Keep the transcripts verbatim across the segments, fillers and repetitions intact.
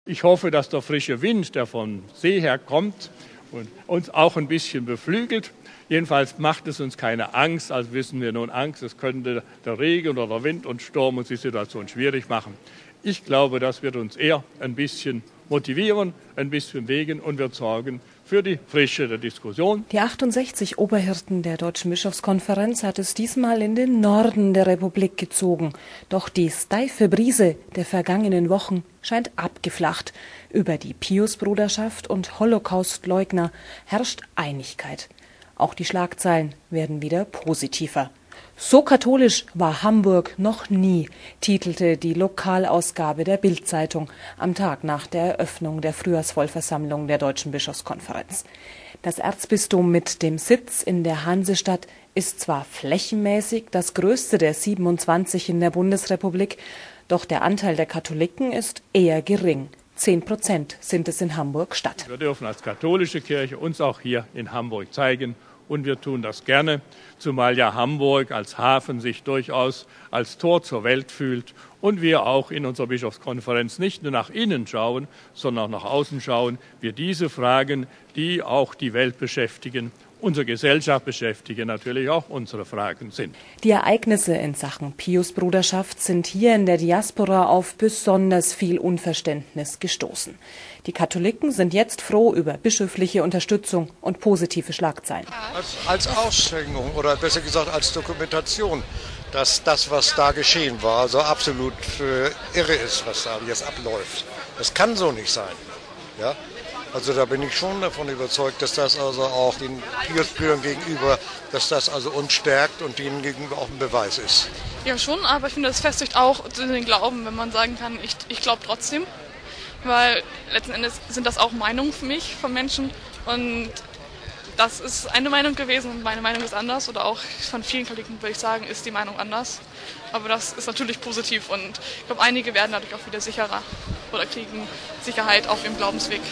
Ich hoffe, dass der frische Wind, der vom See her kommt, und uns auch ein bisschen beflügelt. Jedenfalls macht es uns keine Angst, als wissen wir nun Angst, es könnte der Regen oder der Wind und Sturm uns die Situation schwierig machen. Ich glaube, das wird uns eher ein bisschen motivieren, ein bisschen bewegen und wird sorgen für die Frische der Diskussion. Die achtundsechzig Oberhirten der Deutschen Bischofskonferenz hat es diesmal in den Norden der Republik gezogen. Doch die steife Brise der vergangenen Wochen scheint abgeflacht. Über die Piusbruderschaft und Holocaustleugner herrscht Einigkeit. Auch die Schlagzeilen werden wieder positiver. So katholisch war Hamburg noch nie, titelte die Lokalausgabe der Bild-Zeitung am Tag nach der Eröffnung der Frühjahrsvollversammlung der Deutschen Bischofskonferenz. Das Erzbistum mit dem Sitz in der Hansestadt ist zwar flächenmäßig das größte der siebenundzwanzig in der Bundesrepublik, doch der Anteil der Katholiken ist eher gering. Zehn Prozent sind es in Hamburg Stadt. Wir dürfen als katholische Kirche uns auch hier in Hamburg zeigen. Und wir tun das gerne, zumal ja Hamburg als Hafen sich durchaus als Tor zur Welt fühlt und wir auch in unserer Bischofskonferenz nicht nur nach innen schauen, sondern auch nach außen schauen, wir diese Fragen, die auch die Welt beschäftigen, unsere Gesellschaft beschäftigen, natürlich auch unsere Fragen sind. Die Ereignisse in Sachen Piusbruderschaft sind hier in der Diaspora auf besonders viel Unverständnis gestoßen. Die Katholiken sind jetzt froh über bischöfliche Unterstützung und positive Schlagzeilen. Als, als Aushängung oder besser gesagt als Dokumentation, dass das, was da geschehen war, so absolut äh, irre ist, was da jetzt abläuft. Das kann so nicht sein. Ja? Also da bin ich schon davon überzeugt, dass das also auch den Piusbrüdern gegenüber, dass das also uns stärkt und denen gegenüber auch ein Beweis ist. Ja schon, aber ich finde, das festigt auch den Glauben, wenn man sagen kann, ich, ich glaube trotzdem. Weil letzten Endes sind das auch Meinungen für mich, von Menschen. Und das ist eine Meinung gewesen und meine Meinung ist anders. Oder auch von vielen Katholiken würde ich sagen, ist die Meinung anders. Aber das ist natürlich positiv und ich glaube, einige werden dadurch auch wieder sicherer oder kriegen Sicherheit auf ihrem Glaubensweg.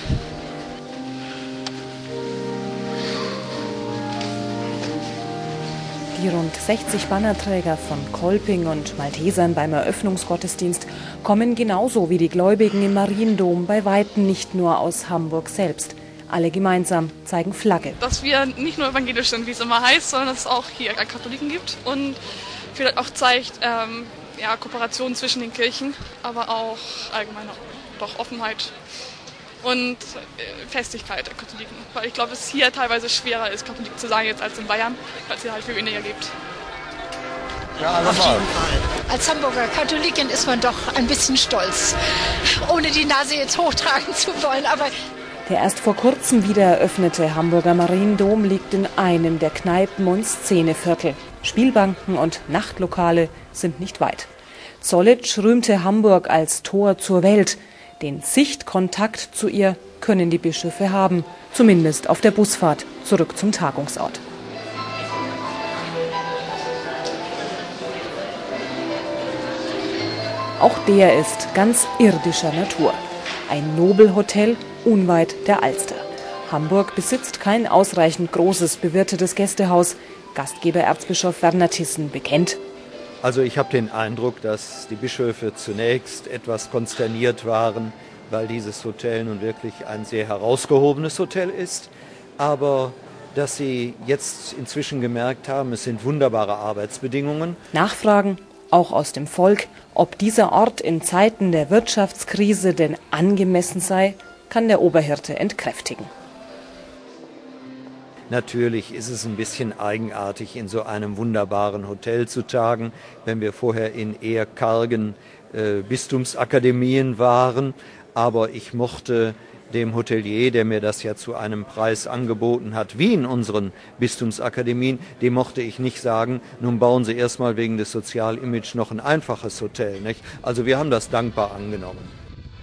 Die rund sechzig Bannerträger von Kolping und Maltesern beim Eröffnungsgottesdienst kommen genauso wie die Gläubigen im Mariendom bei Weitem nicht nur aus Hamburg selbst. Alle gemeinsam zeigen Flagge. Dass wir nicht nur evangelisch sind, wie es immer heißt, sondern dass es auch hier Katholiken gibt und vielleicht auch zeigt, ähm, ja, Kooperation zwischen den Kirchen, aber auch allgemein doch Offenheit und Festigkeit der Katholiken. Weil ich glaube, es hier teilweise schwerer ist, Katholik zu sein jetzt als in Bayern, weil es hier halt viel weniger gibt. Ja, auf jeden Fall. Als Hamburger Katholikin ist man doch ein bisschen stolz, ohne die Nase jetzt hochtragen zu wollen. Aber der erst vor kurzem wieder eröffnete Hamburger Mariendom liegt in einem der Kneipen- und Szeneviertel. Spielbanken und Nachtlokale sind nicht weit. Zollitsch rühmte Hamburg als Tor zur Welt. Den Sichtkontakt zu ihr können die Bischöfe haben, zumindest auf der Busfahrt zurück zum Tagungsort. Auch der ist ganz irdischer Natur. Ein Nobelhotel unweit der Alster. Hamburg besitzt kein ausreichend großes bewirtetes Gästehaus. Gastgeber Erzbischof Werner Thyssen bekennt: Also ich habe den Eindruck, dass die Bischöfe zunächst etwas konsterniert waren, weil dieses Hotel nun wirklich ein sehr herausgehobenes Hotel ist. Aber dass sie jetzt inzwischen gemerkt haben, es sind wunderbare Arbeitsbedingungen. Nachfragen, auch aus dem Volk, ob dieser Ort in Zeiten der Wirtschaftskrise denn angemessen sei, kann der Oberhirte entkräftigen. Natürlich ist es ein bisschen eigenartig, in so einem wunderbaren Hotel zu tagen, wenn wir vorher in eher kargen äh, Bistumsakademien waren. Aber ich mochte dem Hotelier, der mir das ja zu einem Preis angeboten hat, wie in unseren Bistumsakademien, dem mochte ich nicht sagen, nun bauen Sie erstmal wegen des Sozialimage noch ein einfaches Hotel, nicht? Also wir haben das dankbar angenommen.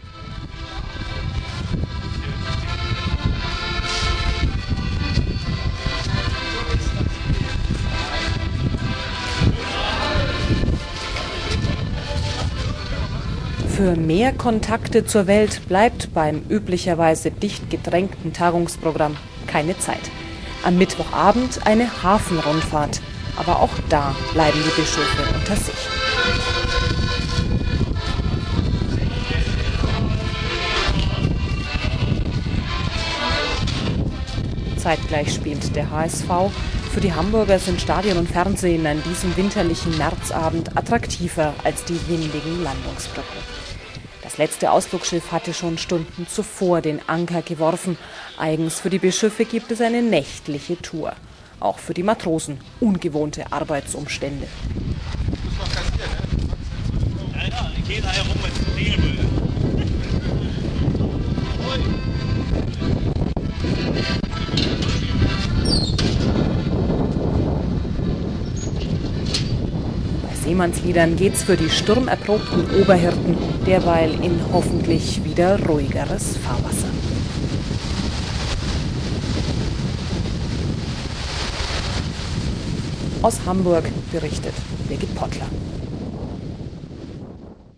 Für mehr Kontakte zur Welt bleibt beim üblicherweise dicht gedrängten Tagungsprogramm keine Zeit. Am Mittwochabend eine Hafenrundfahrt. Aber auch da bleiben die Bischöfe unter sich. Zeitgleich spielt der H S V. Für die Hamburger sind Stadion und Fernsehen an diesem winterlichen Märzabend attraktiver als die windigen Landungsbrücken. Das letzte Ausflugsschiff hatte schon Stunden zuvor den Anker geworfen. Eigens für die Bischöfe gibt es eine nächtliche Tour. Auch für die Matrosen ungewohnte Arbeitsumstände. Bei Seemannsliedern geht's für die sturmerprobten Oberhirten derweil in hoffentlich wieder ruhigeres Fahrwasser. Aus Hamburg berichtet Birgit Pottler.